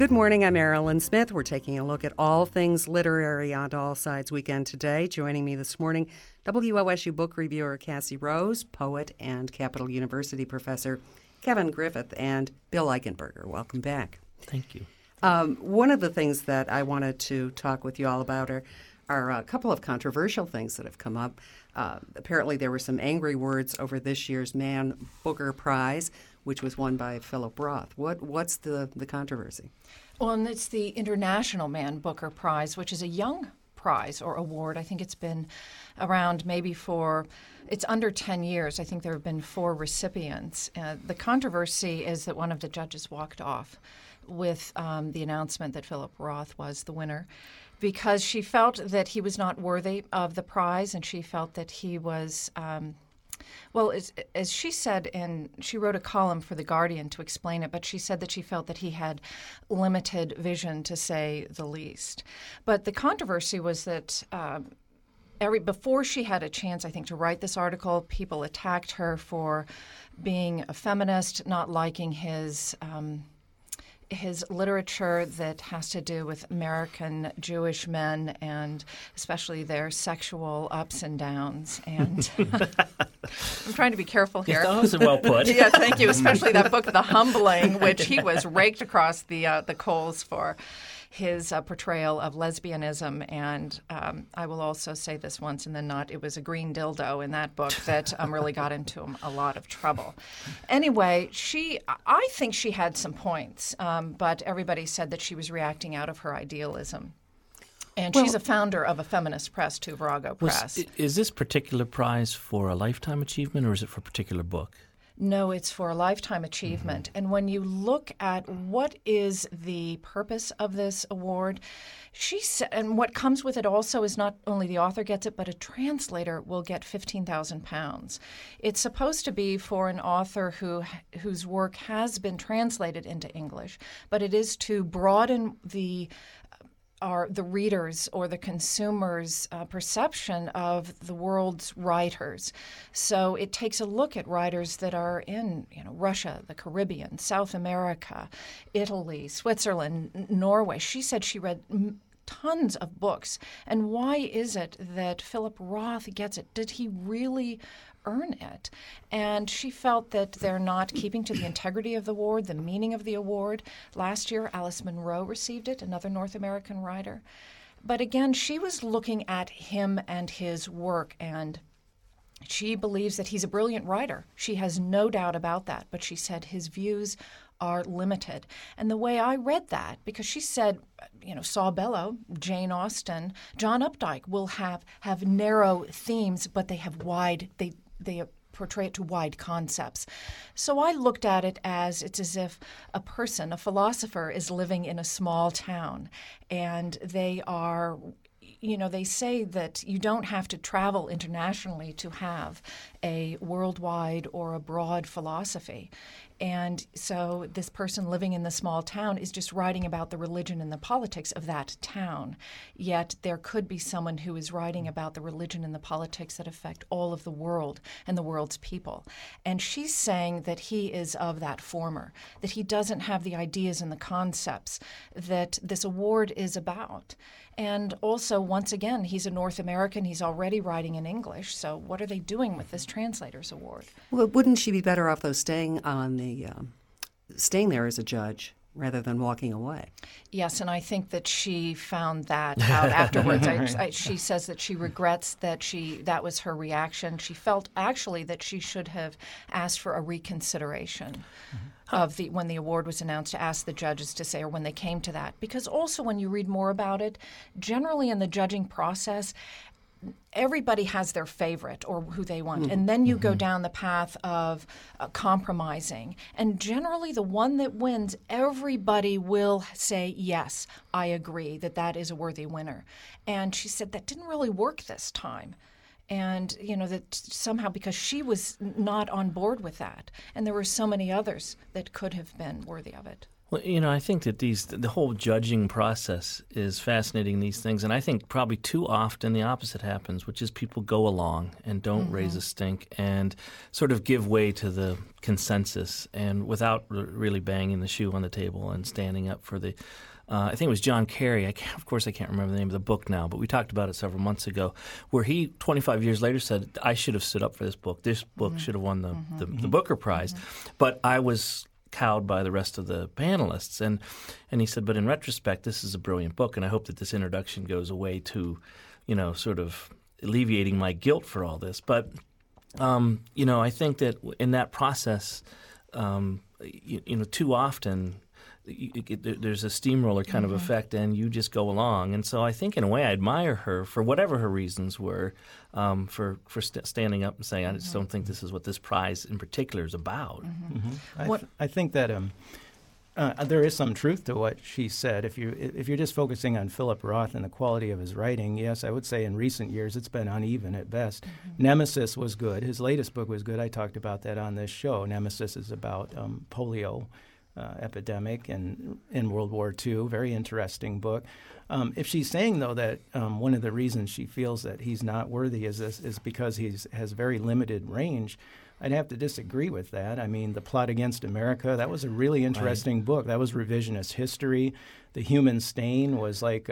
Good morning, I'm Marilyn Smith. We're taking a look at all things literary on All Sides Weekend today. Joining me this morning, WOSU book reviewer Cassie Rose, poet and Capital University professor Kevin Griffith, and Bill Eichenberger. Welcome back. Thank you. One of the things that I wanted to talk with you all about are a couple of controversial things that have come up. Apparently there were some angry words over this year's Man Booker Prize, which was won by Philip Roth. What's the controversy? Well, and it's the International Man Booker Prize, which is a young prize or award. I think it's been around it's under 10 years. I think there have been 4 recipients. The controversy is that one of the judges walked off with the announcement that Philip Roth was the winner because she felt that he was not worthy of the prize, and she felt that he was as she said, and she wrote a column for The Guardian to explain it, but she said that she felt that he had limited vision, to say the least. But the controversy was that before she had a chance, I think, to write this article, people attacked her for being a feminist, not liking his literature that has to do with American Jewish men and especially their sexual ups and downs. And I'm trying to be careful here. That was well put. Yeah, thank you. Especially that book, The Humbling, which he was raked across the coals for his portrayal of lesbianism. And I will also say this once and then not. It was a green dildo in that book that really got into him a lot of trouble. Anyway, I think she had some points, but everybody said that she was reacting out of her idealism. And she's a founder of a feminist press, too, Virago Press. Is this particular prize for a lifetime achievement, or is it for a particular book? No, it's for a lifetime achievement. Mm-hmm. And when you look at what is the purpose of this award, and what comes with it also is not only the author gets it, but a translator will get £15,000. It's supposed to be for an author whose work has been translated into English, but it is to broaden the readers or the consumers' perception of the world's writers. So it takes a look at writers that are in Russia, the Caribbean, South America, Italy, Switzerland, Norway. She said she read tons of books. And why is it that Philip Roth gets it? Did he really earn it? And she felt that they're not keeping to the integrity of the award, the meaning of the award. Last year, Alice Munro received it, another North American writer. But again, she was looking at him and his work, and she believes that he's a brilliant writer. She has no doubt about that, but she said his views are limited. And the way I read that, because she said, Saul Bellow, Jane Austen, John Updike will have narrow themes, but they have they portray it to wide concepts. So I looked at it as it's as if a philosopher is living in a small town, and they are, they say that you don't have to travel internationally to have a worldwide or a broad philosophy. And so this person living in the small town is just writing about the religion and the politics of that town. Yet there could be someone who is writing about the religion and the politics that affect all of the world and the world's people. And she's saying that he is of that former, that he doesn't have the ideas and the concepts that this award is about. And also, once again, he's a North American. He's already writing in English. So what are they doing with this Translators Award? Well, wouldn't she be better off, though, staying there as a judge rather than walking away? Yes, and I think that she found that out afterwards. She says that she regrets that was her reaction. She felt actually that she should have asked for a reconsideration of when the award was announced, to ask the judges to say, or when they came to that. Because also when you read more about it, generally in the judging process, everybody has their favorite or who they want. And then you go down the path of compromising. And generally the one that wins, everybody will say, yes, I agree that is a worthy winner. And she said that didn't really work this time. And, that somehow, because she was not on board with that. And there were so many others that could have been worthy of it. Well, I think that the whole judging process is fascinating, these things, and I think probably too often the opposite happens, which is people go along and don't raise a stink and sort of give way to the consensus and without really banging the shoe on the table and standing up for the I think it was John Kerry. Of course, I can't remember the name of the book now, but we talked about it several months ago, where he, 25 years later, said, I should have stood up for this book. This book should have won the Booker Prize. But I was cowed by the rest of the panelists. And he said, but in retrospect, this is a brilliant book, and I hope that this introduction goes away to, sort of alleviating my guilt for all this. But, I think that in that process, too often there's a steamroller kind of effect, and you just go along. And so I think in a way I admire her for whatever her reasons were, for standing up and saying, I just don't think this is what this prize in particular is about. I think that there is some truth to what she said. If you're just focusing on Philip Roth and the quality of his writing, yes, I would say in recent years it's been uneven at best. Nemesis was good. His latest book was good. I talked about that on this show. Nemesis is about polio epidemic in World War II. Very interesting book. If she's saying, though, that one of the reasons she feels that he's not worthy is because he has very limited range, I'd have to disagree with that. I mean, The Plot Against America, that was a really interesting book. That was revisionist history. The Human Stain was like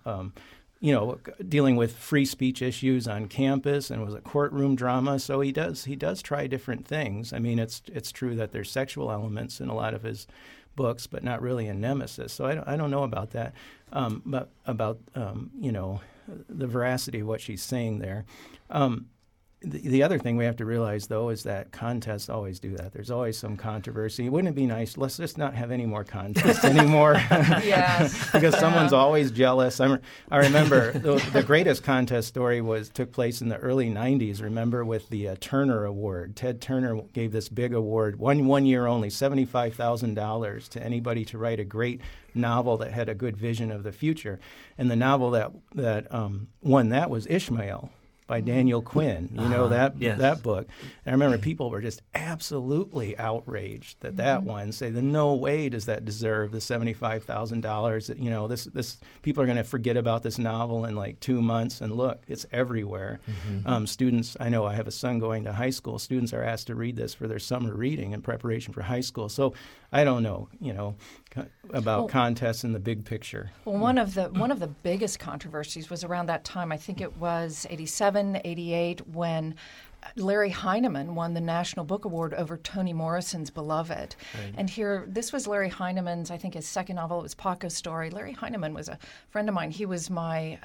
dealing with free speech issues on campus, and was a courtroom drama. So he does try different things. I mean, it's true that there's sexual elements in a lot of his books, but not really in Nemesis. So I don't know about that, but about the veracity of what she's saying there. The other thing we have to realize, though, is that contests always do that. There's always some controversy. Wouldn't it be nice? Let's just not have any more contests anymore. Yes. Because someone's always jealous. I remember the greatest contest story took place in the early 90s, remember, with the Turner Award. Ted Turner gave this big award, one year only, $75,000 to anybody to write a great novel that had a good vision of the future. And the novel that won that was Ishmael by Daniel Quinn. That book. And I remember people were just absolutely outraged that one. Say, no way does that deserve the $75,000. This people are going to forget about this novel in like 2 months. And look, it's everywhere. Students, I know I have a son going to high school. Students are asked to read this for their summer reading in preparation for high school. So I don't know, about contests in the big picture. Well, one of the biggest controversies was around that time. I think it was 87, 88, when Larry Heineman won the National Book Award over Toni Morrison's Beloved. Right. And this was Larry Heineman's, I think his second novel. It was Paco's Story. Larry Heineman was a friend of mine. He was my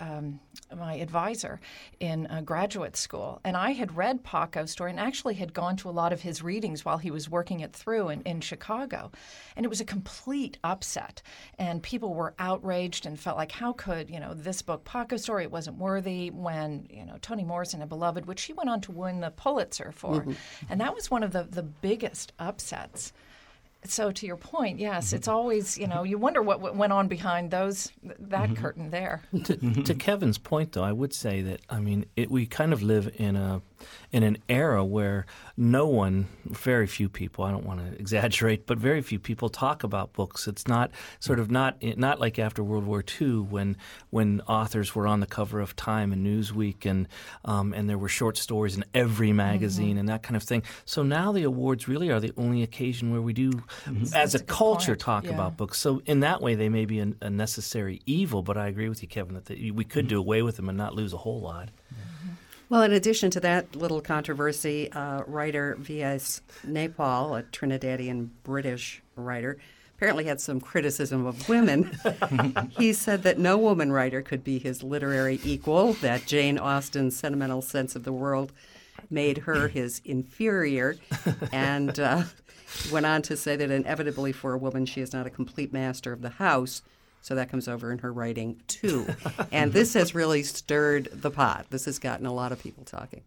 advisor in graduate school. And I had read Paco's Story and actually had gone to a lot of his readings while he was working it through in Chicago. And it was a complete upset. And people were outraged and felt like, how could, this book, Paco's Story, it wasn't worthy, when, Toni Morrison had Beloved, which she went on to win the Pulitzer for. And that was one of the biggest upsets. So to your point, yes, it's always, you wonder what went on behind that curtain there. To Kevin's point, though, I would say that, we kind of live in an era where very few people, I don't want to exaggerate, but very few people talk about books. It's not not like after World War II when authors were on the cover of Time and Newsweek and there were short stories in every magazine and that kind of thing. So now the awards really are the only occasion where we do, as a culture, talk about books. So in that way, they may be a necessary evil, but I agree with you, Kevin, that we could do away with them and not lose a whole lot. Well, in addition to that little controversy, writer V.S. Naipaul, a Trinidadian British writer, apparently had some criticism of women. He said that no woman writer could be his literary equal, that Jane Austen's sentimental sense of the world made her his inferior, and went on to say that inevitably for a woman she is not a complete master of the house. So that comes over in her writing, too. And this has really stirred the pot. This has gotten a lot of people talking.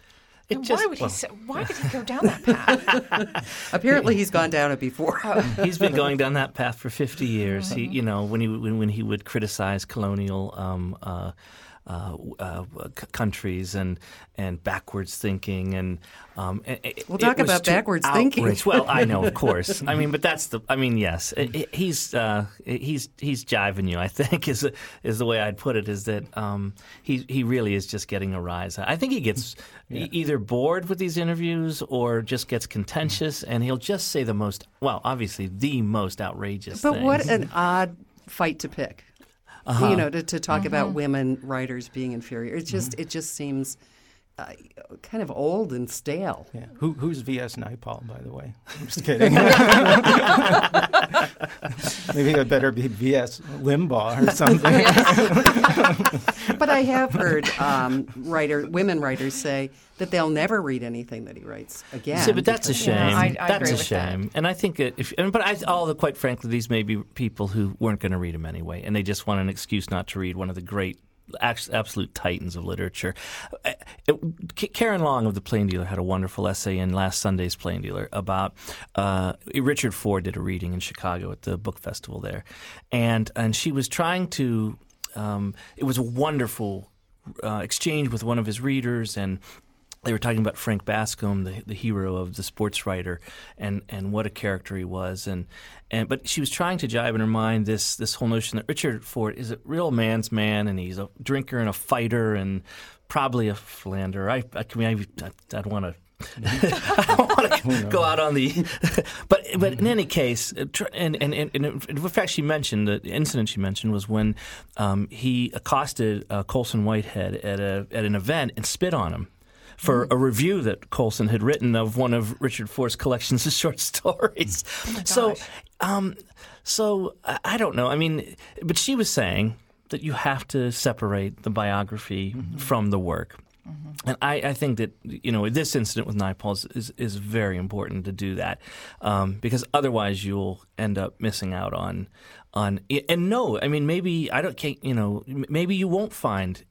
Why did he go down that path? Apparently he's gone down it before. He's been going down that path for 50 years. He, when he would criticize colonial countries and backwards thinking and we'll talk about backwards thinking. Well, I know, of course. I mean, but that's yes, he's jiving you. I think is the way I'd put it. Is that he really is just getting a rise. I think he gets either bored with these interviews or just gets contentious, and he'll just say the most outrageous. But things. What an odd fight to pick. To talk about women writers being inferior. It just seems kind of old and stale. Yeah. Who's V.S. Naipaul, by the way? I'm just kidding. Maybe it better be V.S. Limbaugh or something. But I have heard women writers say that they'll never read anything that he writes again. See, but that's a shame. I that's agree a with shame. That. And I think quite frankly, these may be people who weren't going to read him anyway, and they just want an excuse not to read one of the great absolute titans of literature. Karen Long of The Plain Dealer had a wonderful essay in last Sunday's Plain Dealer about Richard Ford did a reading in Chicago at the book festival there, and she was trying to. It was a wonderful exchange with one of his readers, and they were talking about Frank Bascom, the hero of the sports writer, and what a character he was, but she was trying to jive in her mind this whole notion that Richard Ford is a real man's man, and he's a drinker and a fighter, and probably a philanderer. I don't want to. I don't want to go out on the, but in any case, and in fact, she mentioned the incident she mentioned was when he accosted Colson Whitehead at an event and spit on him for a review that Colson had written of one of Richard Ford's collections of short stories. So I don't know. I mean, but she was saying that you have to separate the biography from the work. And I think that, this incident with Naipaul is very important to do that because otherwise you'll end up missing out on and no, I mean, maybe maybe you won't find,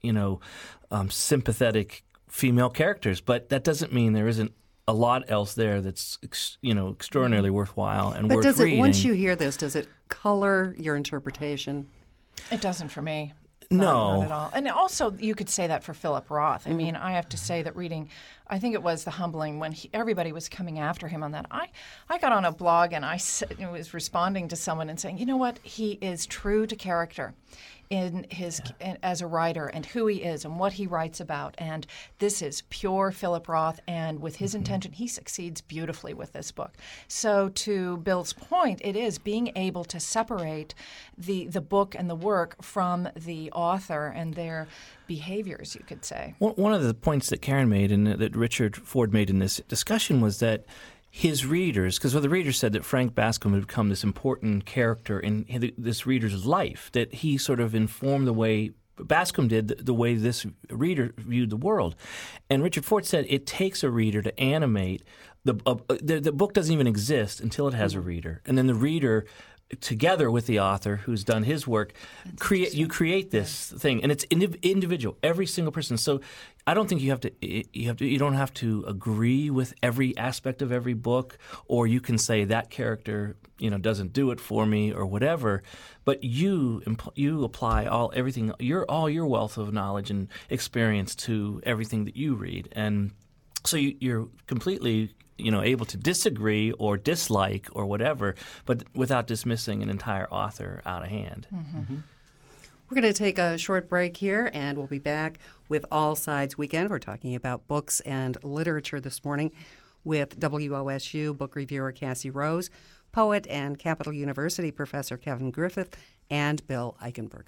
sympathetic female characters, but that doesn't mean there isn't a lot else there that's extraordinarily worthwhile and worth reading. But once you hear this, does it color your interpretation? It doesn't for me. No. Not at all. And also, you could say that for Philip Roth. I mean, I have to say that reading, I think it was The Humbling, when everybody was coming after him on that. I got on a blog and I was responding to someone and saying, you know what, he is true to character in his as a writer and who he is and what he writes about. And this is pure Philip Roth, and with his intention, he succeeds beautifully with this book. So to Bill's point, it is being able to separate the book and the work from the author and their behaviors, you could say. One of the points that Karen made and that Richard Ford made in this discussion was that his readers, because the reader said that Frank Bascom had become this important character in this reader's life, that he sort of informed the way Bascom did, the way this reader viewed the world. And Richard Ford said it takes a reader to animate. The book doesn't even exist until it has a reader. And then the reader, together with the author who's done his work, create this thing, and it's individual, every single person. So I don't think you don't have to agree with every aspect of every book, or you can say that character doesn't do it for me or whatever. But you apply all your wealth of knowledge and experience to everything that you read, and so you're completely able to disagree or dislike or whatever, but without dismissing an entire author out of hand. Mm-hmm. We're going to take a short break here, and we'll be back with All Sides Weekend. We're talking about books and literature this morning with WOSU book reviewer Cassie Rose, poet and Capital University professor Kevin Griffith, and Bill Eichenberger.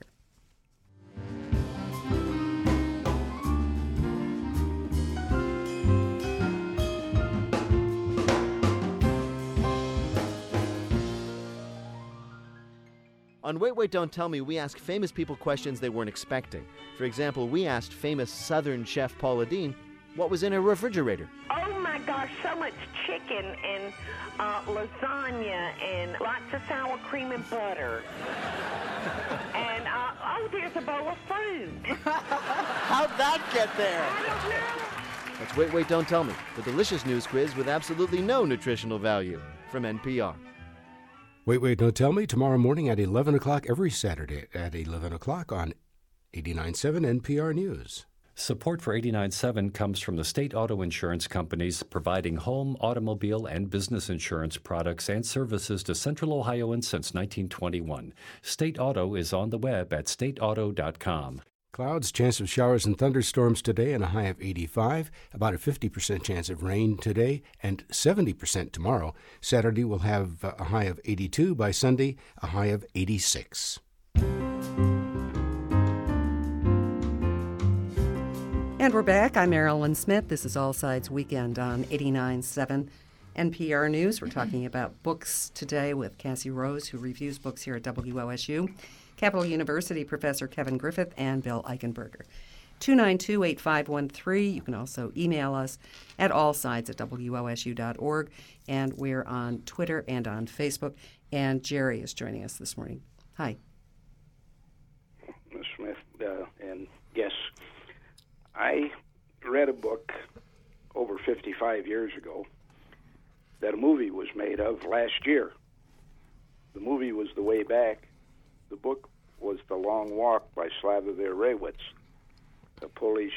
On Wait, Wait, Don't Tell Me, we ask famous people questions they weren't expecting. For example, we asked famous Southern chef Paula Deen what was in her refrigerator. Oh my gosh, so much chicken and lasagna and lots of sour cream and butter. And, there's a bowl of fruit. How'd that get there? I don't know. That's Wait, Wait, Don't Tell Me, the delicious news quiz with absolutely no nutritional value from NPR. Wait, Wait, Don't Tell Me, tomorrow morning at 11 o'clock, every Saturday at 11 o'clock on 89.7 NPR News. Support for 89.7 comes from the state auto insurance companies providing home, automobile, and business insurance products and services to Central Ohioans since 1921. State Auto is on the web at stateauto.com. Clouds, chance of showers and thunderstorms today and a high of 85, about a 50% chance of rain today and 70% tomorrow. Saturday will have a high of 82, by Sunday a high of 86. And we're back. I'm Marilyn Smith. This is All Sides Weekend on 89.7 NPR News. We're talking about books today with Cassie Rose, who reviews books here at WOSU, Capital University Professor Kevin Griffith, and Bill Eichenberger. 292-8513. You can also email us at allsides@wosu.org. And we're on Twitter and on Facebook. And Jerry is joining us this morning. Hi. Ms. Smith, and yes, I read a book over 55 years ago that a movie was made of last year. The movie was The Way Back. The book was The Long Walk by Slavomir Rejewicz, a Polish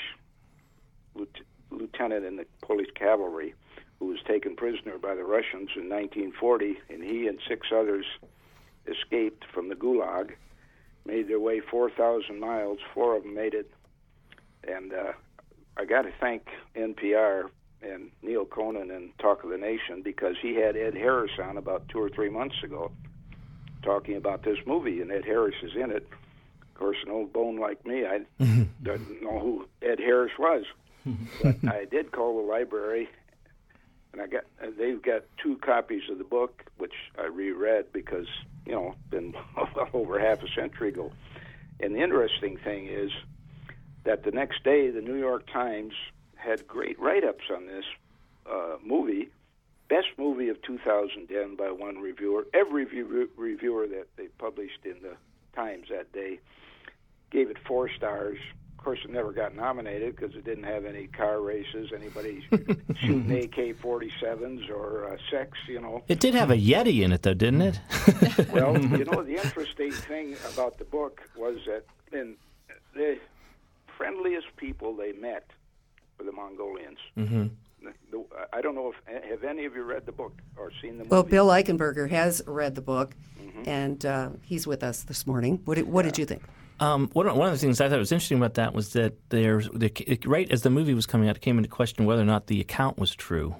lieutenant in the Polish cavalry who was taken prisoner by the Russians in 1940, and he and 6 others escaped from the Gulag, made their way 4,000 miles. 4 of them made it. And I got to thank NPR and Neil Conan and Talk of the Nation, because he had Ed Harris on about 2 or 3 months ago talking about this movie, and Ed Harris is in it. Of course, an old bone like me, I didn't know who Ed Harris was. But I did call the library, and they've got 2 copies of the book, which I reread because, been well over half a century ago. And the interesting thing is that the next day, the New York Times had great write-ups on this movie, best movie of 2010 by one reviewer. Every reviewer that they published in the Times that day gave it 4 stars. Of course, it never got nominated because it didn't have any car races, anybody shooting AK-47s or sex, It did have a Yeti in it, though, didn't it? Well, the interesting thing about the book was that the friendliest people they met were the Mongolians. Mm-hmm. I don't know have any of you read the book or seen the movie? Well, Bill Eichenberger has read the book, and he's with us this morning. What did you think? One of the things I thought was interesting about that was that right as the movie was coming out, it came into question whether or not the account was true.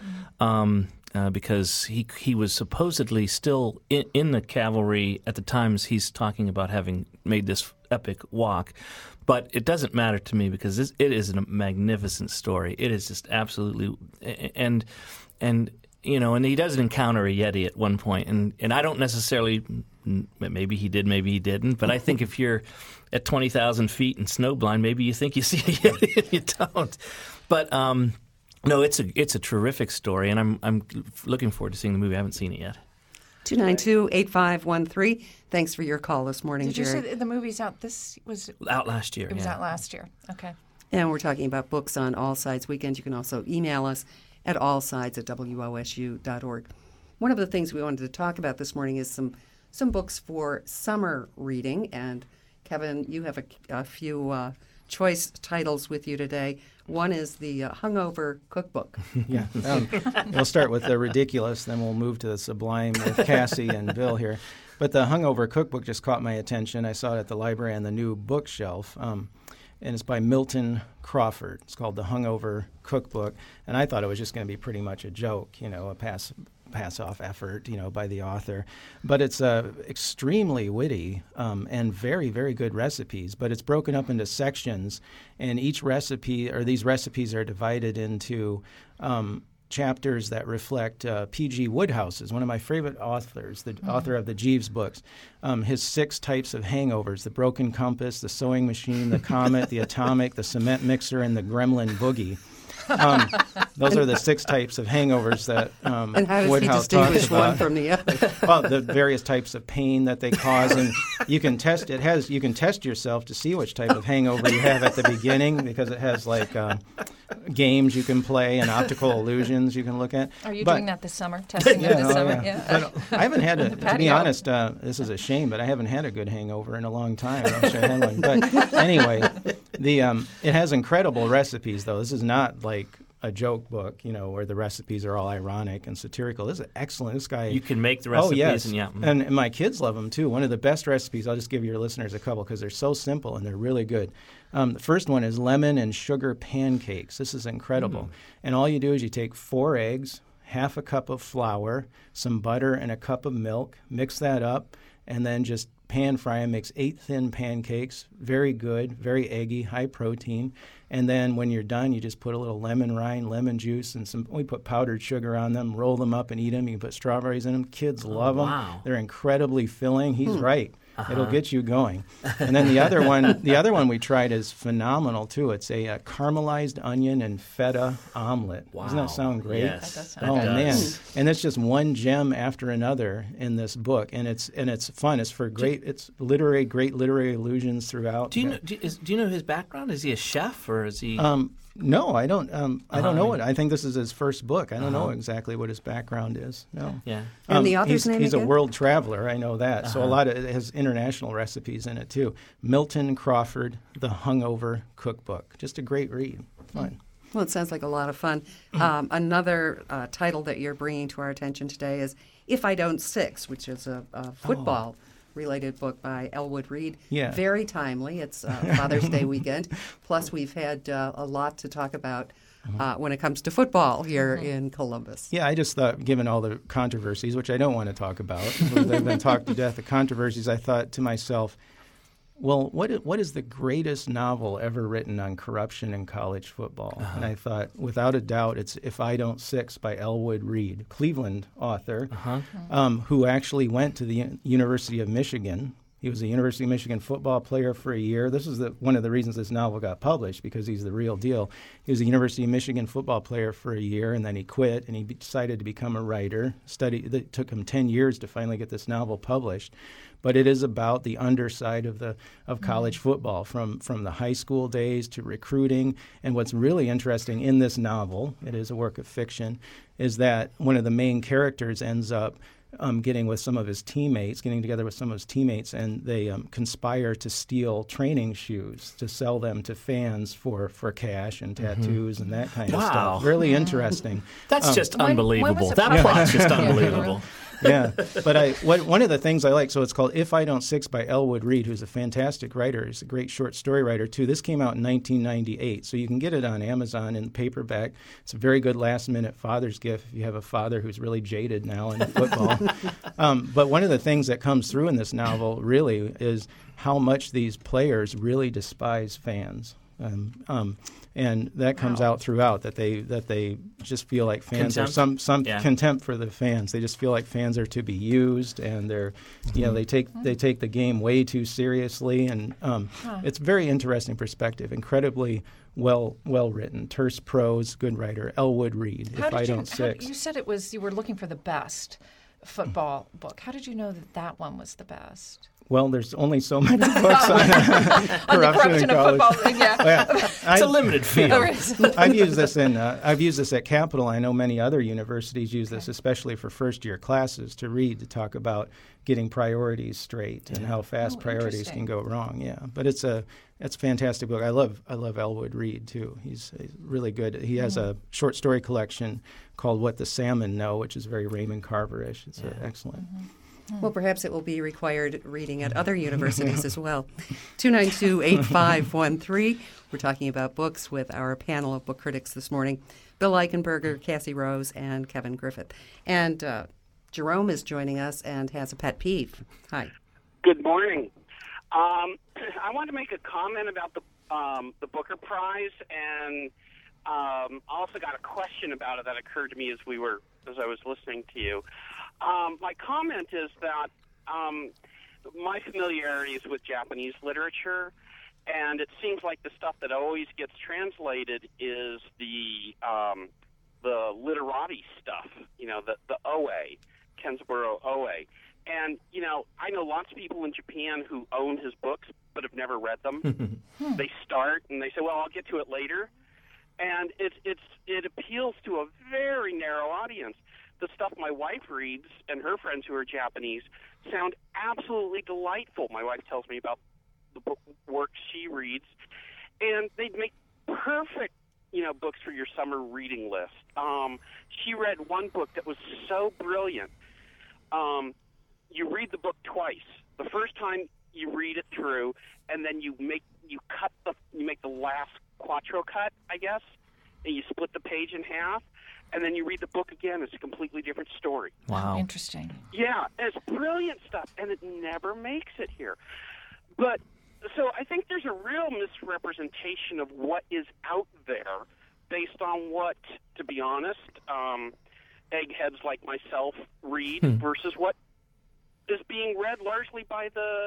Because he was supposedly still in the cavalry at the times he's talking about having made this epic walk. But it doesn't matter to me because it is a magnificent story. It is just absolutely and he does encounter a Yeti at one point, and I don't necessarily, maybe he did, maybe he didn't, but I think if you're at 20,000 feet and snowblind, maybe you think you see a Yeti and you don't. But no, it's a terrific story, and I'm looking forward to seeing the movie. I haven't seen it yet. 292-8513. Thanks for your call this morning, Did you Jerry. say the movie's out? This was out last year. It was out last year. Okay. And we're talking about books on All Sides Weekend. You can also email us at allsides@wosu.org. One of the things we wanted to talk about this morning is some books for summer reading. And Kevin, you have a few choice titles with you today. One is the Hungover Cookbook. Yeah. We'll start with the ridiculous, then we'll move to the sublime with Cassie and Bill here. But the Hungover Cookbook just caught my attention. I saw it at the library on the new bookshelf. And it's by Milton Crawford. It's called The Hungover Cookbook. And I thought it was just going to be pretty much a joke, a pass-off effort, by the author. But it's extremely witty and very, very good recipes. But it's broken up into sections, and each recipe, or these recipes, are divided into chapters that reflect P.G. Woodhouse's, one of my favorite authors, the author of the Jeeves books, his 6 types of hangovers: the broken compass, the sewing machine, the comet, the atomic, the cement mixer, and the gremlin boogie. Those are the 6 types of hangovers that and how does Woodhouse he distinguish talks about. one from the other? Well, the various types of pain that they cause, and you can test it. You can test yourself to see which type of hangover you have at the beginning, because it has like games you can play and optical illusions you can look at. Are you doing that this summer? Testing it this summer? Yeah. But I haven't had to be patio. honest. This is a shame, but I haven't had a good hangover in a long time. I wish I had one. But anyway, it has incredible recipes, though. This is not like a joke book, where the recipes are all ironic and satirical. This is excellent. This guy... You can make the recipes. Oh, yes. And, yeah. And my kids love them, too. One of the best recipes, I'll just give your listeners a couple because they're so simple and they're really good. The first one is lemon and sugar pancakes. This is incredible. And all you do is you take 4 eggs, half a cup of flour, some butter, and a cup of milk. Mix that up, and then just pan fry them. Makes 8 thin pancakes. Very good, very eggy, high protein. And then when you're done, you just put a little lemon rind, lemon juice, and we put powdered sugar on them, roll them up and eat them. You can put strawberries in them. Kids love them. Wow. They're incredibly filling. He's right. It'll get you going. And then the other one we tried is phenomenal too. It's a caramelized onion and feta omelet. Wow. Doesn't that sound great? Yes. That does sound Oh good. man! And it's just one gem after another in this book, and it's fun. It's for great literary allusions throughout. Do you know his background? Is he a chef or is he? No, I don't. I don't know it. I think this is his first book. I don't know exactly what his background is. No. Yeah. And the author's name He's again? a world traveler. I know that. So a lot of it has international recipes in it too. Milton Crawford, The Hungover Cookbook. Just a great read. Fun. Well, it sounds like a lot of fun. Another title that you're bringing to our attention today is If I Don't Six, which is a football-related book by Elwood Reed. Yeah. Very timely. It's Father's Day weekend. Plus, we've had a lot to talk about when it comes to football here in Columbus. Yeah, I just thought, given all the controversies, which I don't want to talk about, they've been talked to death, the controversies, I thought to myself, well, what is the greatest novel ever written on corruption in college football? And I thought, without a doubt, it's If I Don't Six by Elwood Reed, Cleveland author, who actually went to the University of Michigan. He was a University of Michigan football player for a year. This is one of the reasons this novel got published, because he's the real deal. He was a University of Michigan football player for a year, and then he quit, and he decided to become a writer. It took him 10 years to finally get this novel published. But it is about the underside of college football, from the high school days to recruiting. And what's really interesting in this novel, it is a work of fiction, is that one of the main characters ends up getting together with some of his teammates, and they conspire to steal training shoes to sell them to fans for cash and tattoos and that kind of stuff. Really interesting. That's just when unbelievable. was it That published? plot's just Yeah. unbelievable. Yeah, but one of the things I like, so it's called If I Don't Six by Elwood Reed, who's a fantastic writer. He's a great short story writer, too. This came out in 1998, so you can get it on Amazon in paperback. It's a very good last-minute father's gift if you have a father who's really jaded now in football. But one of the things that comes through in this novel, really, is how much these players really despise fans. And that comes out throughout, that they just feel like fans Contempt? are some Yeah. contempt for the fans. They just feel like fans are to be used, and they're they take the game way too seriously, and it's a very interesting perspective. Incredibly well written, terse prose, good writer. Elwood Reed. You said you were looking for the best football book. How did you know that one was the best? Well, there's only so many books on On the corruption of football. Yeah. It's a limited field. I've used this at Capitol. I know many other universities use this, especially for first-year classes, to talk about getting priorities straight and how fast priorities can go wrong. Yeah, but it's a fantastic book. I love Elwood Reed too. He's really good. He has a short story collection called What the Salmon Know, which is very Raymond Carver-ish. It's excellent. Well, perhaps it will be required reading at other universities as well. 292-8513. We're talking about books with our panel of book critics this morning, Bill Eichenberger, Cassie Rose, and Kevin Griffith. And Jerome is joining us and has a pet peeve. Hi. Good morning. I want to make a comment about the Booker Prize, and also got a question about it that occurred to me as I was listening to you. My comment is that my familiarities with Japanese literature And it seems like the stuff that always gets translated is the literati stuff, the OA, Kenzaburo OA. And, I know lots of people in Japan who own his books but have never read them. They start and they say, well, I'll get to it later. And it appeals to a very narrow audience. The stuff my wife reads and her friends who are Japanese sound absolutely delightful. My wife tells me about the works she reads, and they'd make perfect, books for your summer reading list. She read one book that was so brilliant. You read the book twice. The first time you read it through, and then you make the last quattro cut, I guess, and you split the page in half, and then you read the book again. It's a completely different story. Wow. Interesting. Yeah, it's brilliant stuff, and it never makes it here. But so I think there's a real misrepresentation of what is out there based on what, to be honest, eggheads like myself read versus what is being read largely by the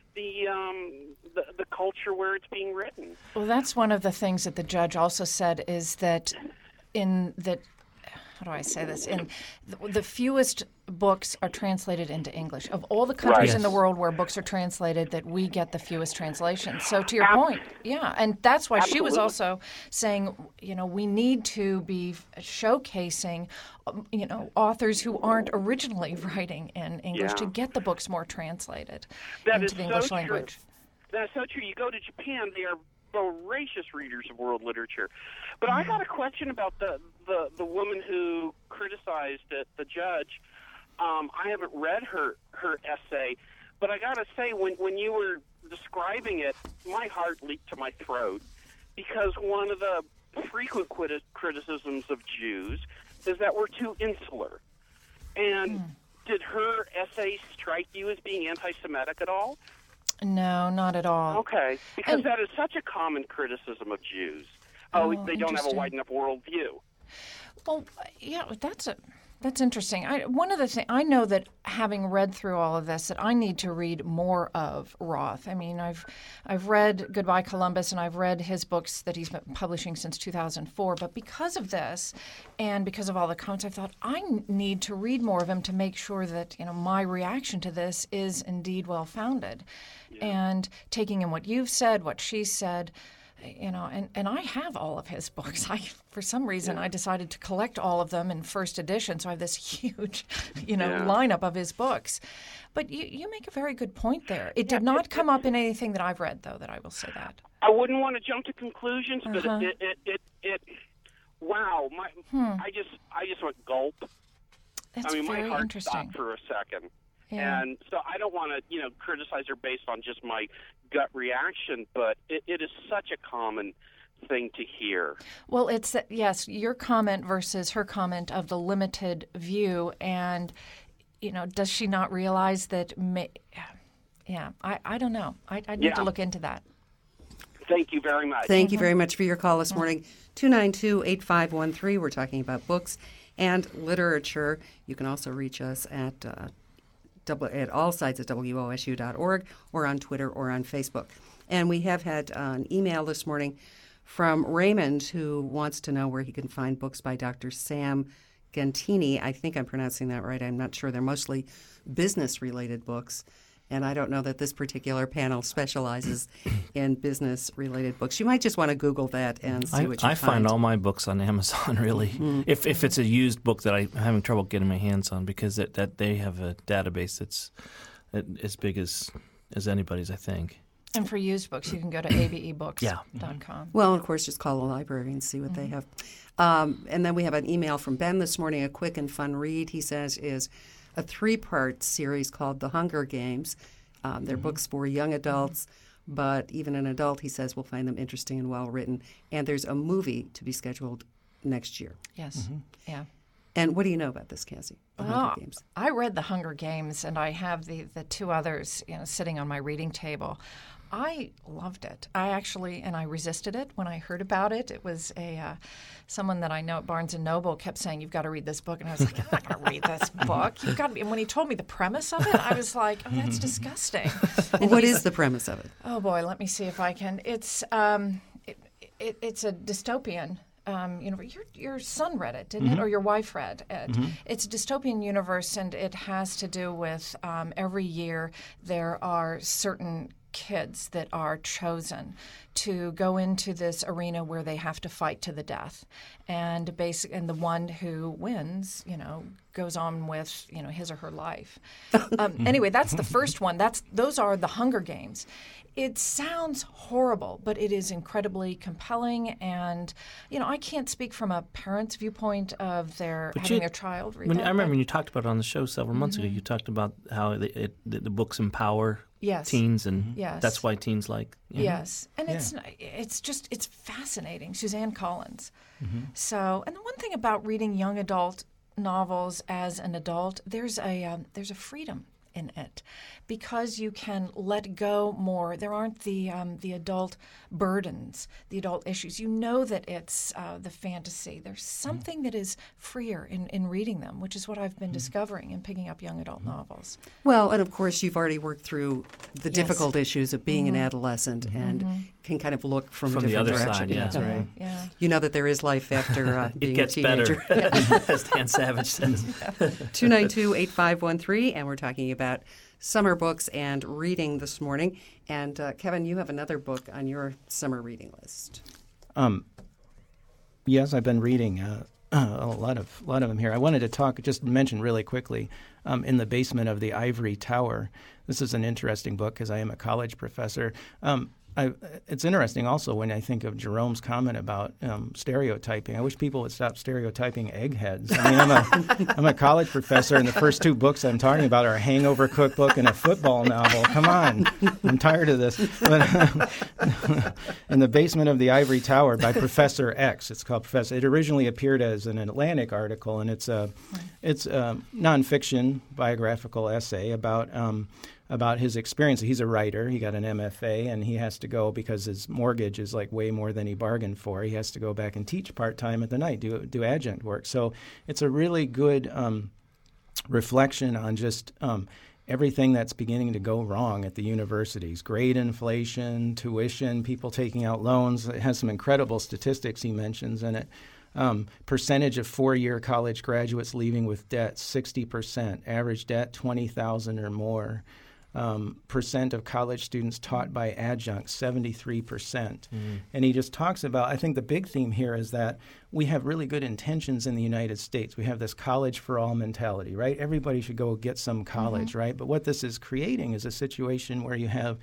culture where it's being written. Well, that's one of the things that the judge also said is that how do I say this? In the fewest books are translated into English. Of all the countries in the world where books are translated, that we get the fewest translations. So to your point, yeah, and that's why she was also saying, we need to be showcasing, authors who aren't originally writing in English to get the books more translated into the English language. That's so true. You go to Japan, they are voracious readers of world literature. But I got a question about the woman who criticized it, the judge. I haven't read her essay, but I got to say, when you were describing it, my heart leaped to my throat, because one of the frequent criticisms of Jews is that we're too insular. And did her essay strike you as being anti-Semitic at all? No, not at all. Okay, because that is such a common criticism of Jews. They don't have a wide enough worldview. Well, yeah, that's interesting. One of the things I know, that having read through all of this, that I need to read more of Roth. I mean, I've read Goodbye Columbus, and I've read his books that he's been publishing since 2004. But because of this, and because of all the comments, I thought I need to read more of him to make sure that my reaction to this is indeed well founded. Yeah. And taking in what you've said, what she said. And I have all of his books. For some reason, I decided to collect all of them in first edition, so I have this huge, lineup of his books. But you make a very good point there. It did not come up in anything that I've read, though, that I will say that. I wouldn't want to jump to conclusions, but wow, I just went gulp. That's very my heart interesting. Stopped for a second. Yeah. And so I don't want to, criticize her based on just my gut reaction, but it is such a common thing to hear. Well, it's yes, your comment versus her comment of the limited view, and does she not realize that? I don't know. I need to look into that. Thank you very much. Thank you very much for your call this morning. 292-8513. We're talking about books and literature. You can also reach us at all sites at WOSU.org, or on Twitter or on Facebook. And we have had an email this morning from Raymond, who wants to know where he can find books by Dr. Sam Gentini. I think I'm pronouncing that right. I'm not sure. They're mostly business-related books. And I don't know that this particular panel specializes in business-related books. You might just want to Google that and see what you find. I find all my books on Amazon, really. If it's a used book that I'm having trouble getting my hands on, because that they have a database that's as big as anybody's, I think. And for used books, you can go to abebooks.com. Well, of course, just call the library and see what they have. And then we have an email from Ben this morning, a quick and fun read, he says, is a 3-part series called The Hunger Games. They're books for young adults, but even an adult, he says, will find them interesting and well-written. And there's a movie to be scheduled next year. Yes, yeah. And what do you know about this, Cassie? The Hunger Games. I read The Hunger Games, and I have the 2 others sitting on my reading table. I loved it. I resisted it when I heard about it. It was someone that I know at Barnes & Noble kept saying, "You've got to read this book." And I was like, "I'm not going to read this book. You've got to be." And when he told me the premise of it, I was like, "Oh, that's disgusting." And what is the premise of it? Oh, boy, let me see if I can. It's it's a dystopian. Your son read it, didn't it? Or your wife read it. It's a dystopian universe, and it has to do with every year there are certain kids that are chosen to go into this arena where they have to fight to the death, and the one who wins, goes on with his or her life. Anyway, that's the first one. Those are the Hunger Games. It sounds horrible, but it is incredibly compelling, and I can't speak from a parent's viewpoint of having their child read that. I remember when you talked about it on the show several months ago. You talked about how the books empower teens, and that's why teens like. Yes, and it's fascinating. Suzanne Collins. So, and the one thing about reading young adult novels as an adult, there's a freedom in it, because you can let go more. There aren't the adult burdens, the adult issues. You know that it's the fantasy. There's something that is freer in reading them, which is what I've been discovering in picking up young adult novels. Well, and of course, you've already worked through the difficult issues of being an adolescent and can kind of look from a the different other direction. side. Yeah, right. Yeah. You know that there is life after being it gets a teenager. better, as Dan Savage says. 292-8513, and we're talking about summer books and reading this morning. And Kevin, you have another book on your summer reading list. Yes, I've been reading a lot of them here. I wanted to just mention really quickly, In the Basement of the Ivory Tower. This is an interesting book because I am a college professor. It's interesting also when I think of Jerome's comment about stereotyping. I wish people would stop stereotyping eggheads. I mean, I'm a college professor, and the first two books I'm talking about are a hangover cookbook and a football novel. Come on, I'm tired of this. But, In the Basement of the Ivory Tower by Professor X. It's called Professor. It originally appeared as an Atlantic article, and it's a nonfiction biographical essay about his experience. He's a writer. He got an MFA, and he has to go because his mortgage is like way more than he bargained for. He has to go back and teach part-time at the night, do adjunct work. So it's a really good reflection on just everything that's beginning to go wrong at the universities. Grade inflation, tuition, people taking out loans. It has some incredible statistics he mentions in it. Percentage of four-year college graduates leaving with debt, 60%. Average debt, $20,000 or more. Percent of college students taught by adjuncts, 73%. And he just talks about, I think the big theme here is that we have really good intentions in the United States. We have this college for all mentality, right? Everybody should go get some college, right? But what this is creating is a situation where you have,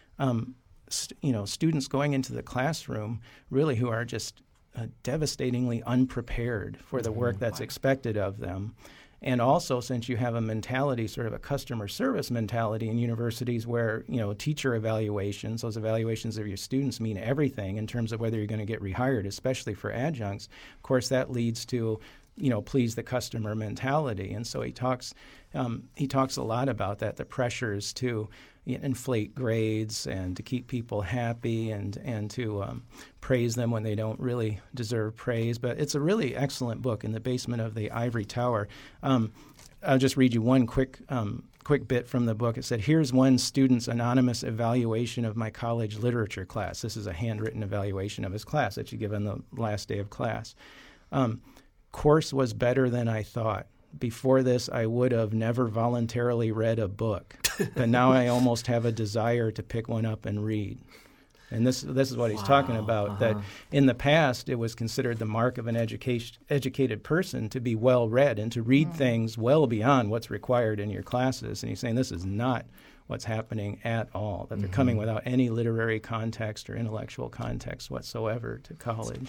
students going into the classroom really who are just devastatingly unprepared for the work that's expected of them. And also, since you have a mentality, sort of a customer service mentality in universities where, teacher evaluations, those evaluations of your students mean everything in terms of whether you're going to get rehired, especially for adjuncts. Of course, that leads to, please the customer mentality. And so he talks a lot about that, the pressures to inflate grades and to keep people happy and to praise them when they don't really deserve praise. But it's a really excellent book, In the Basement of the Ivory Tower. I'll just read you one quick bit from the book. It said, "Here's one student's anonymous evaluation of my college literature class." This is a handwritten evaluation of his class that you give on the last day of class. "Course was better than I thought. Before this, I would have never voluntarily read a book, but now I almost have a desire to pick one up and read." And this is what he's talking about, that in the past it was considered the mark of an educated person to be well-read and to read things well beyond what's required in your classes. And he's saying this is not what's happening at all, that they're coming without any literary context or intellectual context whatsoever to college.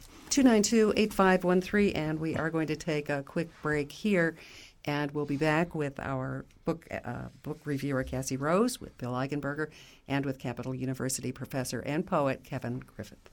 292-8513, and we are going to take a quick break here, and we'll be back with our book reviewer, Cassie Rose, with Bill Eigenberger, and with Capital University professor and poet Kevin Griffith.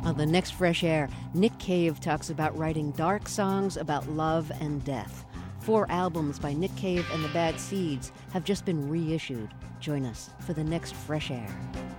On the next Fresh Air, Nick Cave talks about writing dark songs about love and death. 4 albums by Nick Cave and the Bad Seeds have just been reissued. Join us for the next Fresh Air.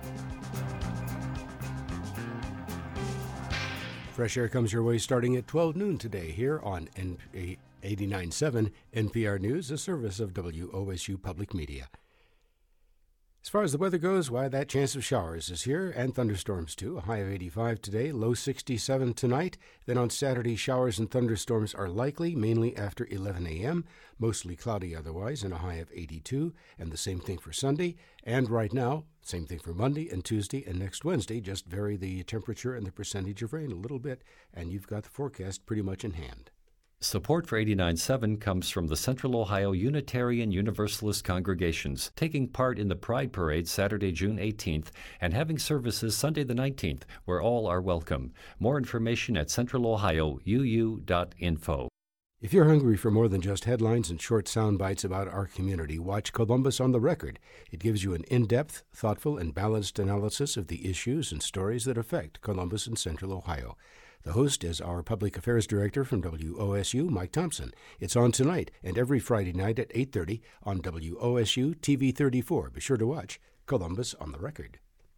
Fresh Air comes your way starting at 12 noon today here on 89.7 NPR News, a service of WOSU Public Media. As far as the weather goes, why, that chance of showers is here, and thunderstorms too. A high of 85 today, low 67 tonight. Then on Saturday, showers and thunderstorms are likely, mainly after 11 a.m., mostly cloudy otherwise, and a high of 82, and the same thing for Sunday. And right now, same thing for Monday and Tuesday and next Wednesday. Just vary the temperature and the percentage of rain a little bit, and you've got the forecast pretty much in hand. Support for 89.7 comes from the Central Ohio Unitarian Universalist Congregations, taking part in the Pride Parade Saturday, June 18th, and having services Sunday the 19th, where all are welcome. More information at centralohiouu.info. If you're hungry for more than just headlines and short sound bites about our community, watch Columbus on the Record. It gives you an in-depth, thoughtful, and balanced analysis of the issues and stories that affect Columbus and Central Ohio. The host is our Public Affairs Director from WOSU, Mike Thompson. It's on tonight and every Friday night at 8:30 on WOSU TV 34. Be sure to watch Columbus on the Record.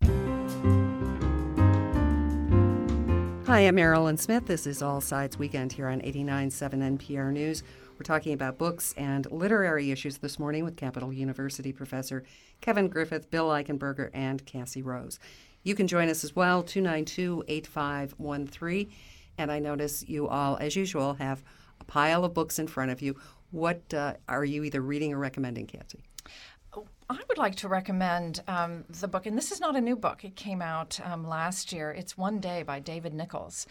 Hi, I'm Marilyn Smith. This is All Sides Weekend here on 89.7 NPR News. We're talking about books and literary issues this morning with Capital University professor Kevin Griffith, Bill Eichenberger, and Cassie Rose. You can join us as well, 292-8513. And I notice you all, as usual, have a pile of books in front of you. What are you either reading or recommending, Cassie? I would like to recommend the book, and this is not a new book. It came out last year. It's One Day by David Nichols.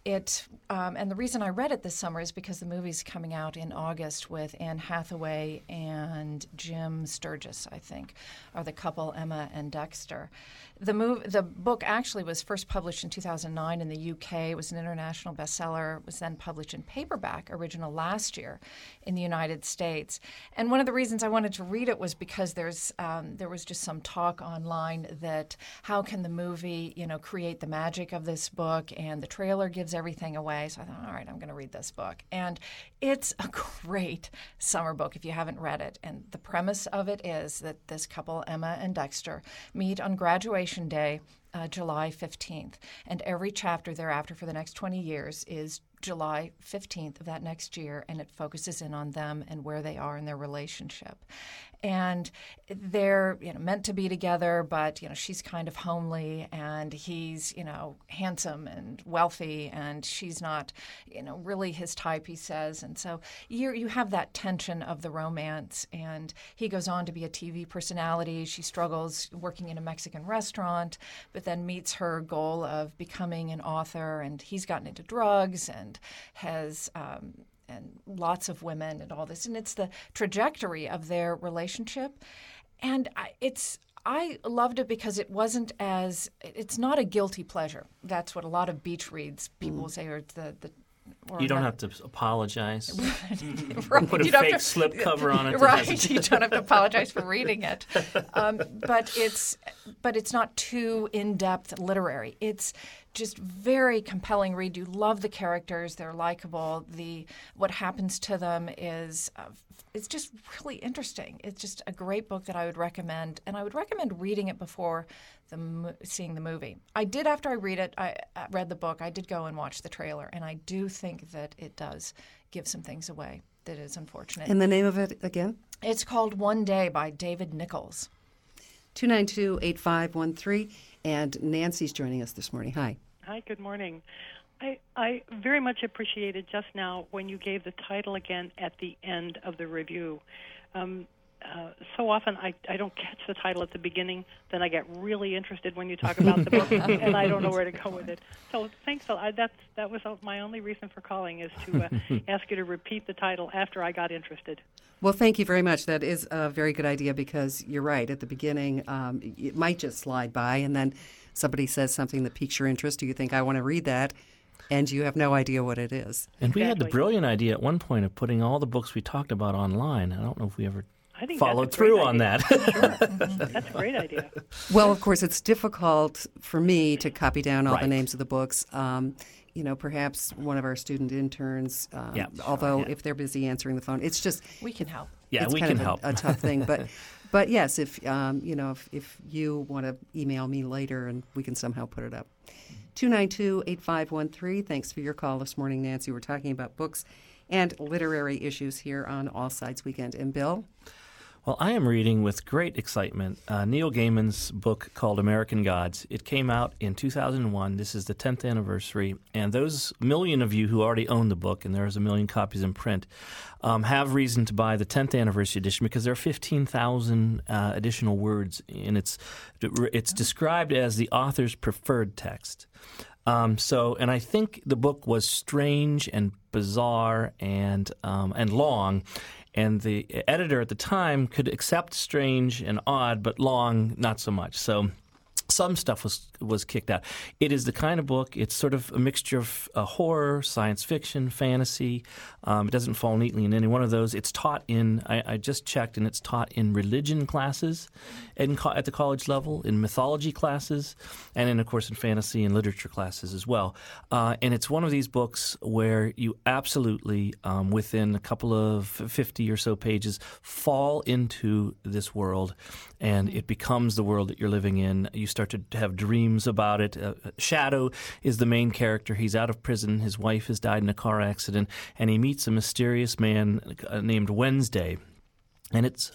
And the reason I read it this summer is because the movie's coming out in August with Anne Hathaway and Jim Sturgis, I think, are the couple, Emma and Dexter. The book actually was first published in 2009 in the UK. It was an international bestseller. It was then published in paperback, original last year, in the United States. And one of the reasons I wanted to read it was because there was just some talk online that how can the movie, create the magic of this book, and the trailer gives everything away. So I thought, all right, I'm going to read this book. And it's a great summer book if you haven't read it. And the premise of it is that this couple, Emma and Dexter, meet on graduation day, July 15th. And every chapter thereafter for the next 20 years is July 15th of that next year, and it focuses in on them and where they are in their relationship. And they're meant to be together, but she's kind of homely, and he's handsome and wealthy, and she's not really his type, he says. And so you have that tension of the romance. And he goes on to be a TV personality. She struggles working in a Mexican restaurant, but then meets her goal of becoming an author. And he's gotten into drugs and has and lots of women and all this. And it's the trajectory of their relationship. And I loved it because it's not a guilty pleasure. That's what a lot of beach reads people say, or you don't have to apologize. Right. Put a fake slipcover on it. Right. You don't have to apologize for reading it. But it's not too in-depth literary. It's just very compelling read. You love the characters; they're likable. What happens to them is it's just really interesting. It's just a great book that I would recommend, and I would recommend reading it before seeing the movie. I did after I read the book. I did go and watch the trailer, and I do think that it does give some things away that is unfortunate. And the name of it again? It's called One Day by David Nichols. 292-8513, and Nancy's joining us this morning. Hi. Hi, good morning. I very much appreciated just now when you gave the title again at the end of the review. So often I don't catch the title at the beginning, then I get really interested when you talk about the book, and I don't know where to go with it. So thanks a lot. That was my only reason for calling, is to ask you to repeat the title after I got interested. Well, thank you very much. That is a very good idea, because you're right. At the beginning, it might just slide by, and then somebody says something that piques your interest, or you think, I want to read that, and you have no idea what it is. And we had the brilliant idea at one point of putting all the books we talked about online. I don't know if we ever I think followed that's a great through on idea. that. That's a great idea. Well, of course, it's difficult for me to copy down all the Right. names of the books. Perhaps one of our student interns, Yeah. although Yeah. if they're busy answering the phone, it's just We can help. Yeah, it's we kind can of help. a tough thing. But yes, if you want to email me later and we can somehow put it up. 292-8513. Thanks for your call this morning, Nancy. We're talking about books and literary issues here on All Sides Weekend. And Bill? Well, I am reading with great excitement Neil Gaiman's book called American Gods. It came out in 2001. This is the 10th anniversary. And those million of you who already own the book, and there's 1 million copies in print, have reason to buy the 10th anniversary edition because there are 15,000 additional words. And it's described as the author's preferred text. And I think the book was strange and bizarre and long. And the editor at the time could accept strange and odd, but long, not so much. So some stuff was kicked out. It is the kind of book, it's sort of a mixture of horror, science fiction, fantasy. It doesn't fall neatly in any one of those. It's taught in, I just checked, and it's taught in religion classes at the college level, in mythology classes, and in, of course, in fantasy and literature classes as well. And it's one of these books where you absolutely, within a couple of 50 or so pages, fall into this world, and it becomes the world that you're living in. You start to have dreams about it. Shadow is the main character. He's out of prison. His wife has died in a car accident, and he meets a mysterious man named Wednesday. And it's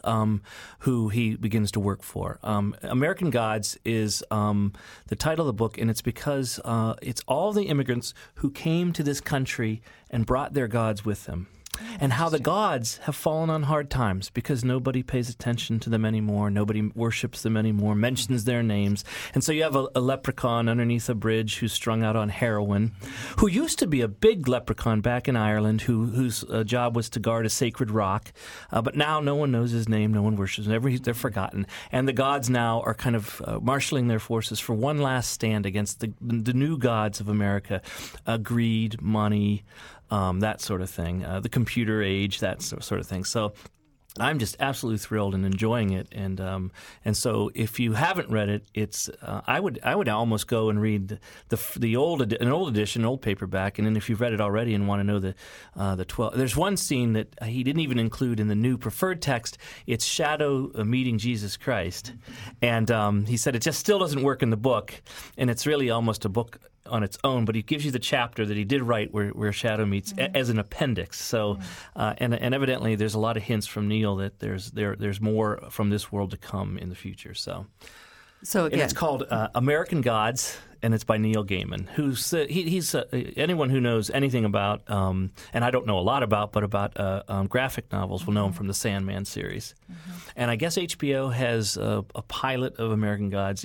who he begins to work for. American Gods is the title of the book, and it's because it's all the immigrants who came to this country and brought their gods with them. And how the gods have fallen on hard times because nobody pays attention to them anymore. Nobody worships them anymore, mentions their names. And so you have a leprechaun underneath a bridge who's strung out on heroin, who used to be a big leprechaun back in Ireland whose job was to guard a sacred rock. But now no one knows his name, no one worships him, they're forgotten. And the gods now are kind of marshaling their forces for one last stand against the new gods of America, greed, money, that sort of thing, the computer age, that sort of thing. So I'm just absolutely thrilled and enjoying it, and so if you haven't read it, it's I would almost go and read an old edition, old paperback, and then if you've read it already and want to know the 12, there's one scene that he didn't even include in the new preferred text. It's Shadow meeting Jesus Christ, and he said it just still doesn't work in the book, and it's really almost a book on its own, but he gives you the chapter that he did write where Shadow meets as an appendix. So, and evidently there's a lot of hints from Neil that there's more from this world to come in the future. So again, and it's called American Gods, and it's by Neil Gaiman, who's he's anyone who knows anything about, and I don't know a lot about, but about graphic novels will know him from the Sandman series. And I guess HBO has a pilot of American Gods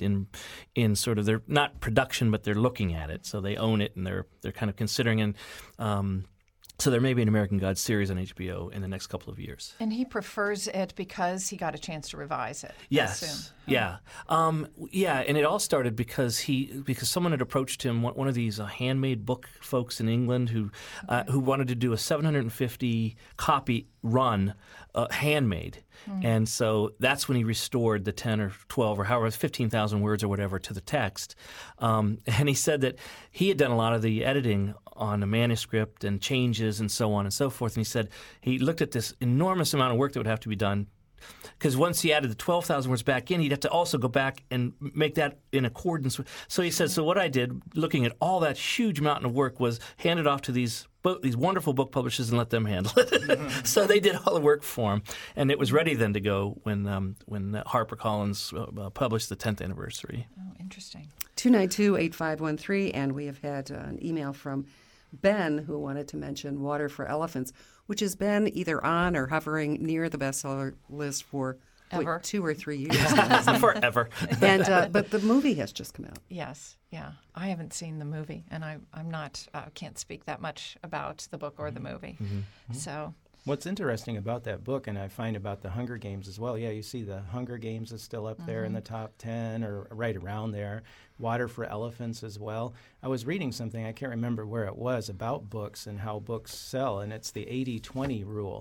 in sort of, they're not production, but they're looking at it, so they own it, and they're kind of considering, and so there may be an American Gods series on HBO in the next couple of years. And he prefers it because he got a chance to revise it. Yes. Yeah. And it all started because someone had approached him, one of these handmade book folks in England who wanted to do a 750 copy run, handmade. And so that's when he restored the 10 or 12 or however, 15,000 words or whatever to the text. And he said that he had done a lot of the editing on the manuscript and changes and so on and so forth. And he said he looked at this enormous amount of work that would have to be done, because once he added the 12,000 words back in, he'd have to also go back and make that in accordance with. So he said, so what I did, looking at all that huge mountain of work, was hand it off to these wonderful book publishers and let them handle it. So they did all the work for him, and it was ready then to go when HarperCollins published the 10th anniversary. Oh, interesting. 292-8513, and we have had an email from Ben who wanted to mention Water for Elephants, which has been either on or hovering near the bestseller list for 2 or 3 years. Forever. And but the movie has just come out. Yes, yeah. I haven't seen the movie, and I'm not can't speak that much about the book or the movie. So. What's interesting about that book, and I find about the Hunger Games as well, you see the Hunger Games is still up there in the top 10 or right around there. Water for Elephants as well. I was reading something, I can't remember where it was, about books and how books sell, and it's the 80-20 rule.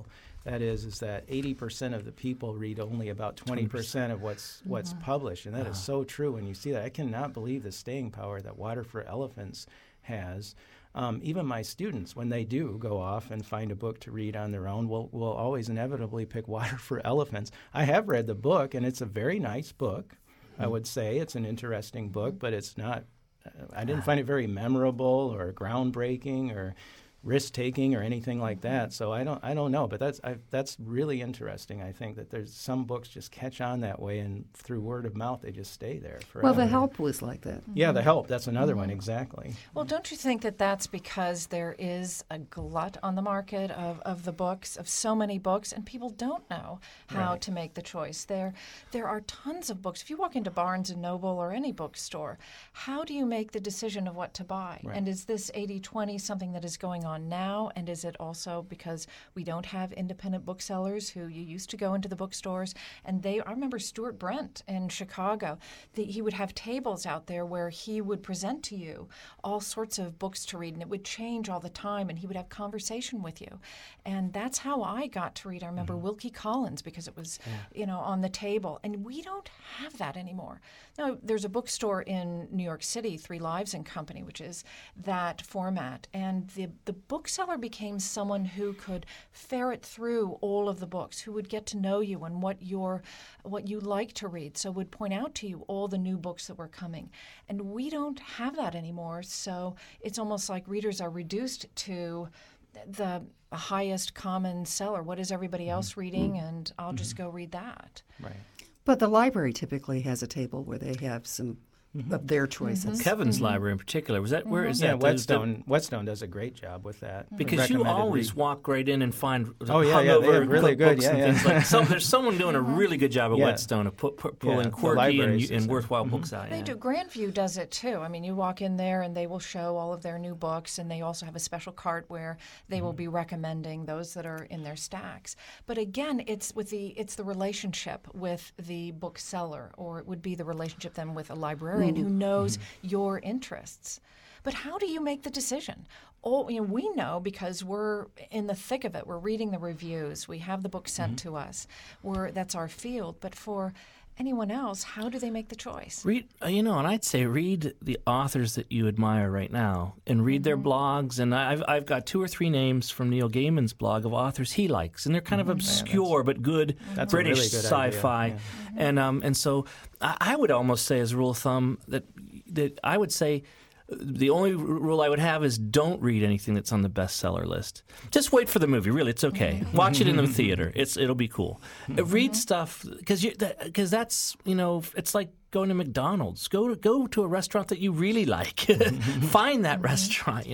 That is that 80% of the people read only about 20% of what's published, and that is so true. When you see that, I cannot believe the staying power that Water for Elephants has. Even my students, when they do go off and find a book to read on their own, will always inevitably pick Water for Elephants. I have read the book, and it's a very nice book. I would say it's an interesting book, but it's not. I didn't find it very memorable or groundbreaking or risk-taking or anything like that. So I don't know, but that's really interesting. I think that there's some books just catch on that way, and through word of mouth, they just stay there forever. Well, The Help was like that. Yeah, The Help. That's another one, exactly. Well, don't you think that that's because there is a glut on the market of the books, of so many books, and people don't know how to make the choice? There are tons of books. If you walk into Barnes & Noble or any bookstore, how do you make the decision of what to buy? Right. And is this 80-20 something that is going on now, and is it also because we don't have independent booksellers who you used to go into the bookstores, and I remember Stuart Brent in Chicago, he would have tables out there where he would present to you all sorts of books to read, and it would change all the time, and he would have conversation with you. And that's how I got to read. I remember Wilkie Collins, because it was on the table, and we don't have that anymore. Now, there's a bookstore in New York City, 3 Lives and Company, which is that format, and the bookseller became someone who could ferret through all of the books, who would get to know you and what you like to read, so would point out to you all the new books that were coming. And we don't have that anymore, so it's almost like readers are reduced to the highest common seller. What is everybody else reading? And I'll just go read that. Right. But the library typically has a table where they have some of their choices. Kevin's library in particular. Was that where is that? Whetstone does a great job with that. Because you always walk right in and find they have really good things like there's someone doing a really good job at Whetstone of pulling quirky and worthwhile books out. They do. Grandview does it too. I mean, you walk in there and they will show all of their new books, and they also have a special cart where they will be recommending those that are in their stacks. But again, it's the relationship with the bookseller, or it would be the relationship then with a librarian who knows your interests. But how do you make the decision? We know because we're in the thick of it. We're reading the reviews. We have the book sent to us. That's our field. But for anyone else, how do they make the choice? Read, and I'd say read the authors that you admire right now, and read their blogs. And I've got 2 or 3 names from Neil Gaiman's blog of authors he likes, and they're kind of obscure but good British really good sci-fi. And so I would almost say, as a rule of thumb, that I would say the only rule I would have is don't read anything that's on the bestseller list. Just wait for the movie. Really, it's okay. Watch it in the theater. It'll be cool. Read stuff because that's it's like going to McDonald's. Go to a restaurant that you really like. Find that restaurant.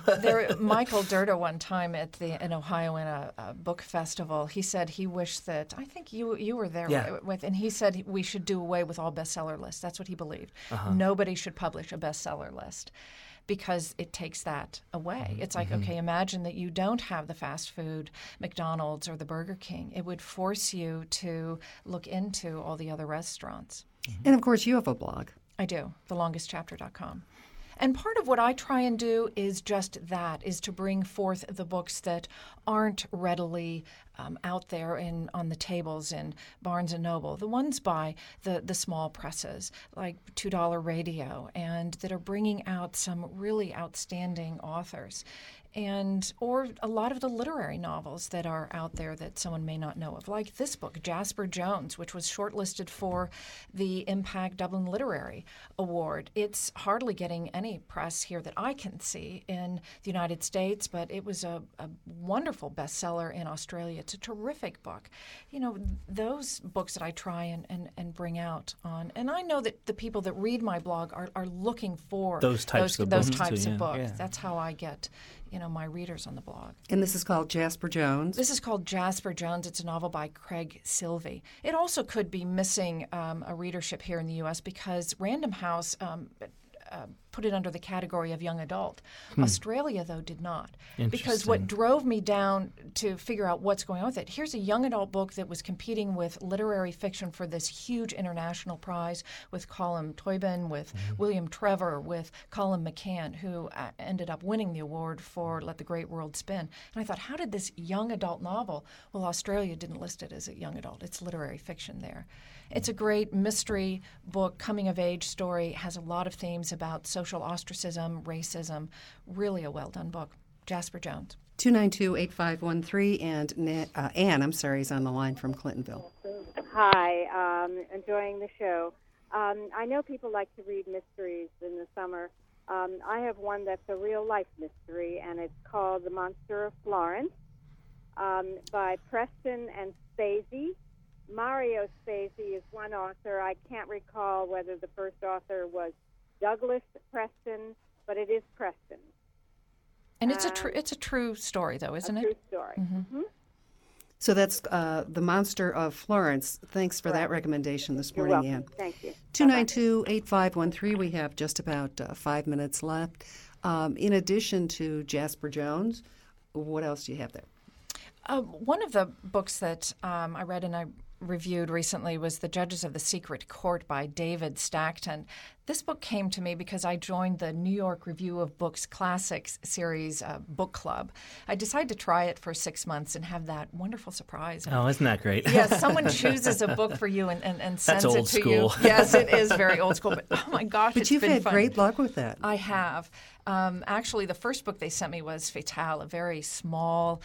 Michael Dirda one time in Ohio in a book festival, he said he wished that, I think you were there with, and he said we should do away with all bestseller lists. That's what he believed. Nobody should publish a bestseller list, because it takes that away. It's like, okay, imagine that you don't have the fast food McDonald's or the Burger King. It would force you to look into all the other restaurants. And of course, you have a blog. I do, thelongestchapter.com. And part of what I try and do is just that, is to bring forth the books that aren't readily out there on the tables in Barnes & Noble, the ones by the small presses, like $2 Radio, and that are bringing out some really outstanding authors. Or a lot of the literary novels that are out there that someone may not know of, like this book, Jasper Jones, which was shortlisted for the Impact Dublin Literary Award. It's hardly getting any press here that I can see in the United States, but it was a wonderful bestseller in Australia. It's a terrific book. Those books that I try and bring out on, and I know that the people that read my blog are looking for those types of books. Yeah. That's how I get my readers on the blog. And this is called Jasper Jones? This is called Jasper Jones. It's a novel by Craig Silvey. It also could be missing a readership here in the U.S. because Random House put it under the category of young adult. Australia, though, did not. Because what Interesting. drove me down to figure out what's going on with it, here's a young adult book that was competing with literary fiction for this huge international prize with Colin Toibin, with William Trevor, with Colin McCann, who ended up winning the award for Let the Great World Spin. And I thought, how did this young adult novel, well, Australia didn't list it as a young adult. It's literary fiction there. It's a great mystery book, coming-of-age story, has a lot of themes about social ostracism, racism, really a well-done book. Jasper Jones. 292-8513, and Anne, is on the line from Clintonville. Hi, enjoying the show. I know people like to read mysteries in the summer. I have one that's a real-life mystery, and it's called The Monster of Florence by Preston and Spazey. Mario Spazey is one author. I can't recall whether the first author was Douglas Preston, but it is Preston. And it's a true story, though, isn't it? A true story. Mm-hmm. So that's The Monster of Florence. Thanks for that recommendation this morning, You're Anne. welcome. Thank you. 292-8513. We have just about 5 minutes left. In addition to Jasper Jones, what else do you have there? One of the books that I read and I reviewed recently was The Judges of the Secret Court by David Stackton. This book came to me because I joined the New York Review of Books Classics series book club. I decided to try it for 6 months and have that wonderful surprise. Oh, isn't that great? Yes, someone chooses a book for you and sends That's it old to school. you. Yes, it is very old school, but oh my gosh, But you've been had fun. great luck with that. I have. Actually, the first book they sent me was Fatale, a very small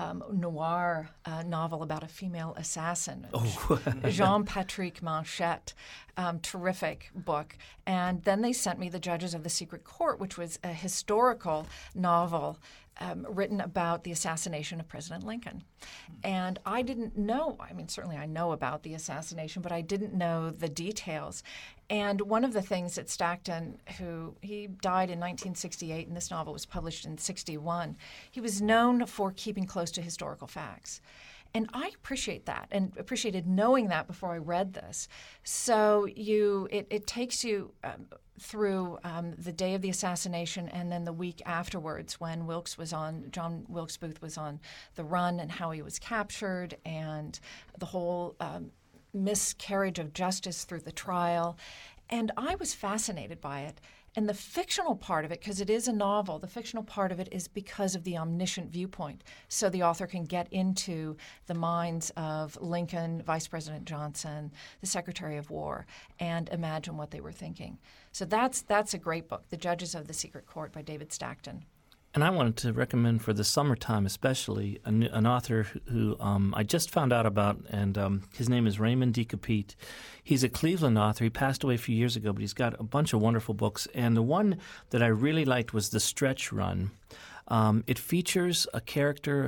noir novel about a female assassin. Jean-Patrick Manchette. Terrific book. And then they sent me The Judges of the Secret Court, which was a historical novel written about the assassination of President Lincoln. And I didn't know, certainly I know about the assassination, but I didn't know the details. And one of the things that Stackton, he died in 1968, and this novel was published in 61, he was known for keeping close to historical facts. And I appreciate that and appreciated knowing that before I read this. So it takes you through the day of the assassination and then the week afterwards when John Wilkes Booth was on the run and how he was captured and the whole miscarriage of justice through the trial. And I was fascinated by it. And the fictional part of it, because it is a novel, the fictional part of it is because of the omniscient viewpoint. So the author can get into the minds of Lincoln, Vice President Johnson, the Secretary of War, and imagine what they were thinking. So that's a great book, The Judges of the Secret Court by David Stackton. And I wanted to recommend for the summertime especially an author who I just found out about, and his name is Raymond D. Capite. He's a Cleveland author. He passed away a few years ago, but he's got a bunch of wonderful books. And the one that I really liked was The Stretch Run. It features a character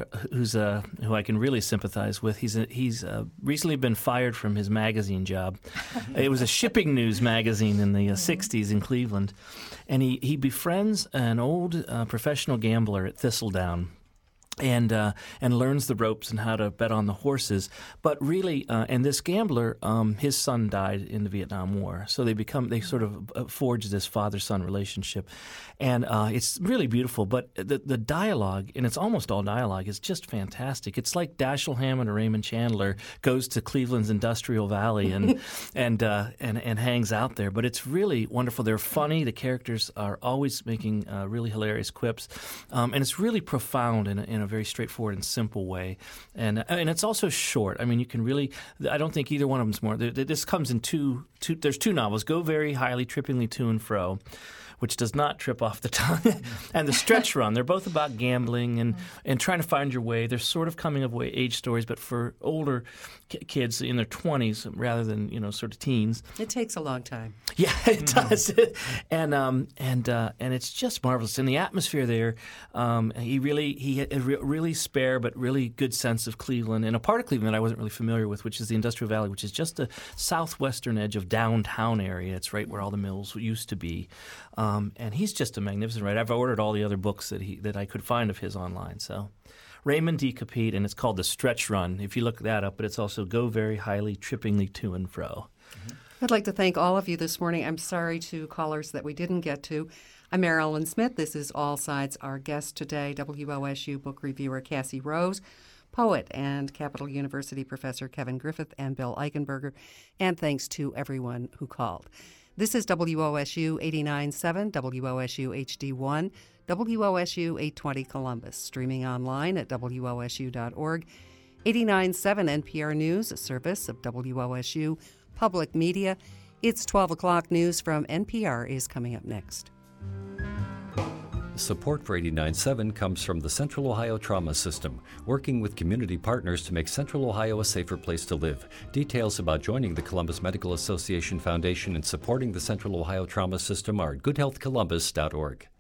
who I can really sympathize with. He's recently been fired from his magazine job. It was a shipping news magazine in the 60s in Cleveland. And he befriends an old professional gambler at Thistledown. And learns the ropes and how to bet on the horses. But really, and this gambler, his son died in the Vietnam War. So they sort of forge this father-son relationship. And it's really beautiful. But the dialogue, and it's almost all dialogue, is just fantastic. It's like Dashiell Hammett or Raymond Chandler goes to Cleveland's Industrial Valley and hangs out there. But it's really wonderful. They're funny. The characters are always making really hilarious quips. And it's really profound in a very straightforward and simple way. And it's also short. I mean, you can really – I don't think either one of them's more – this comes in two – there's two novels, Go Very Highly, Trippingly To and Fro, which does not trip off the tongue, and The Stretch Run. They're both about gambling and trying to find your way. They're sort of coming-of-age stories, but for older kids in their 20s rather than, sort of teens. It takes a long time. Yeah, it does. And it's just marvelous. And the atmosphere there, he had a really spare but really good sense of Cleveland, and a part of Cleveland that I wasn't really familiar with, which is the Industrial Valley, which is just the southwestern edge of downtown area. It's right where all the mills used to be. And he's just a magnificent writer. I've ordered all the other books that I could find of his online. So Raymond D. Capite, and it's called The Stretch Run, if you look that up. But it's also Go Very Highly, Trippingly To and Fro. Mm-hmm. I'd like to thank all of you this morning. I'm sorry to callers that we didn't get to. I'm Marilyn Smith. This is All Sides. Our guest today, WOSU book reviewer Cassie Rose, poet and Capital University professor Kevin Griffith and Bill Eichenberger, and thanks to everyone who called. This is WOSU 89.7, WOSU HD1, WOSU 820 Columbus, streaming online at WOSU.org. 89.7 NPR News, a service of WOSU Public Media. It's 12 o'clock news from NPR is coming up next. Support for 89.7 comes from the Central Ohio Trauma System, working with community partners to make Central Ohio a safer place to live. Details about joining the Columbus Medical Association Foundation and supporting the Central Ohio Trauma System are at goodhealthcolumbus.org.